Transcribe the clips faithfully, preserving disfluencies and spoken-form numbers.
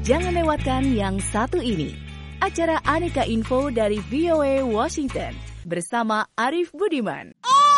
Jangan lewatkan yang satu ini. Acara Aneka Info dari V O A Washington bersama Arif Budiman.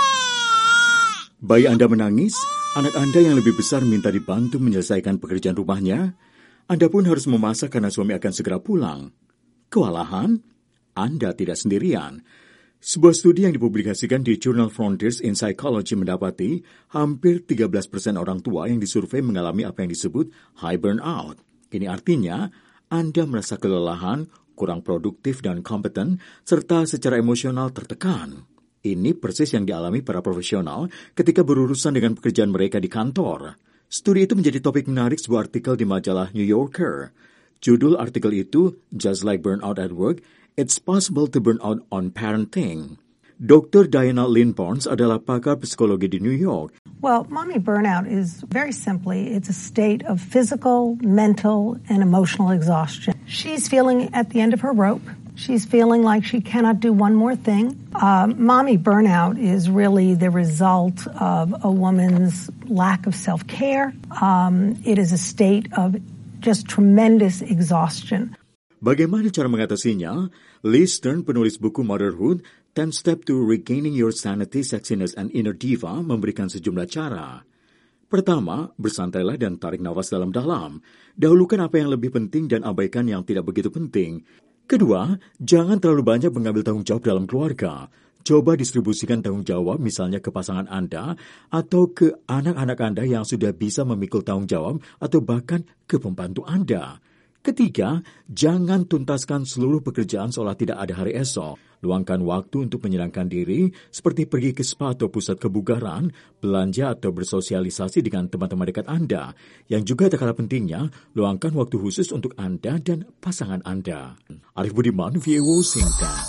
Bayi Anda menangis, anak Anda yang lebih besar minta dibantu menyelesaikan pekerjaan rumahnya, Anda pun harus memasak karena suami akan segera pulang. Kewalahan? Anda tidak sendirian. Sebuah studi yang dipublikasikan di Journal Frontiers in Psychology mendapati hampir tiga belas persen orang tua yang disurvei mengalami apa yang disebut high burnout. Ini artinya Anda merasa kelelahan, kurang produktif dan kompeten, serta secara emosional tertekan. Ini persis yang dialami para profesional ketika berurusan dengan pekerjaan mereka di kantor. Studi itu menjadi topik menarik sebuah artikel di majalah New Yorker. Judul artikel itu, Just Like Burnout at Work, It's Possible to Burn Out on Parenting. Doktor Diana Lynn Barnes adalah pakar psikologi di New York. Well, mommy burnout is very simply, it's a state of physical, mental, and emotional exhaustion. She's feeling at the end of her rope. She's feeling like she cannot do one more thing. Uh, mommy burnout is really the result of a woman's lack of self-care. Um, it is a state of just tremendous exhaustion. Bagaimana cara mengatasinya? Liz Stern, penulis buku Motherhood, ten Steps to Regaining Your Sanity, Sexiness, and Inner Diva, memberikan sejumlah cara. Pertama, bersantailah dan tarik nafas dalam-dalam. Dahulukan apa yang lebih penting dan abaikan yang tidak begitu penting. Kedua, jangan terlalu banyak mengambil tanggung jawab dalam keluarga. Coba distribusikan tanggung jawab misalnya ke pasangan Anda atau ke anak-anak Anda yang sudah bisa memikul tanggung jawab atau bahkan ke pembantu Anda. Ketiga, jangan tuntaskan seluruh pekerjaan seolah tidak ada hari esok. Luangkan waktu untuk menyenangkan diri, seperti pergi ke spa atau pusat kebugaran, belanja atau bersosialisasi dengan teman-teman dekat Anda. Yang juga tak kalah pentingnya, luangkan waktu khusus untuk Anda dan pasangan Anda. Arif Budiman, V O A Washington.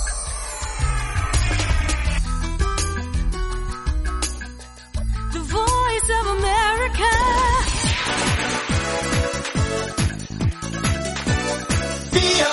The Voice of America. V O A